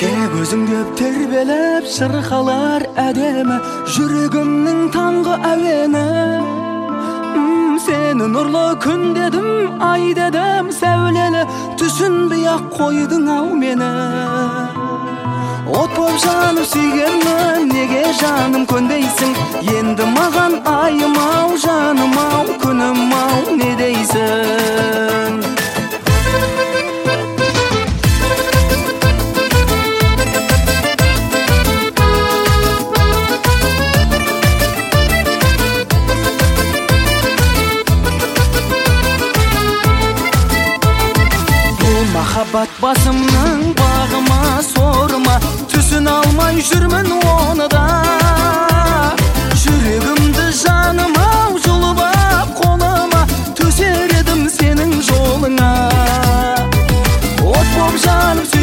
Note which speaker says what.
Speaker 1: Тек өзің деп тербелеп шырқалар әдемі жүрегімнің таңғы әуені. Сені нұрлы күн дедім, ай дедім сәулелі, түсінбей ақ қойдың ау мені. От боп жанып сүйгенмін, неге жаным көнбейсің? Енді маған айым ау, жаным ау, күнім ау, не дейсің? Махаббат басымның бағыма сорыма, түсін алмай жүрмін оны да. Жүрегімді жаным ау жұлып ап қолыма, төсер едім сенің жолыңа. От боп жанып